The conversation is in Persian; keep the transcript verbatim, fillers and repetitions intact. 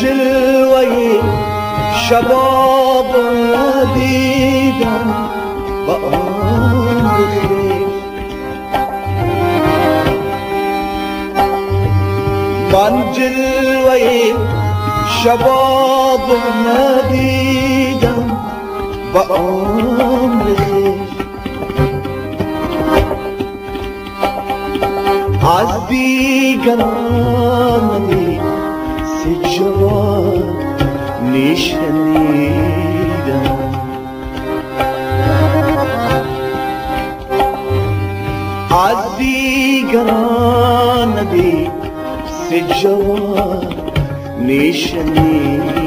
جلوه شباب ندیدم با عمر خویش. من جلوه شباب ندیدم با عمر خویش. از دیگران سی جوان نشنیدم. از دیگران سی جوان نشنیدم.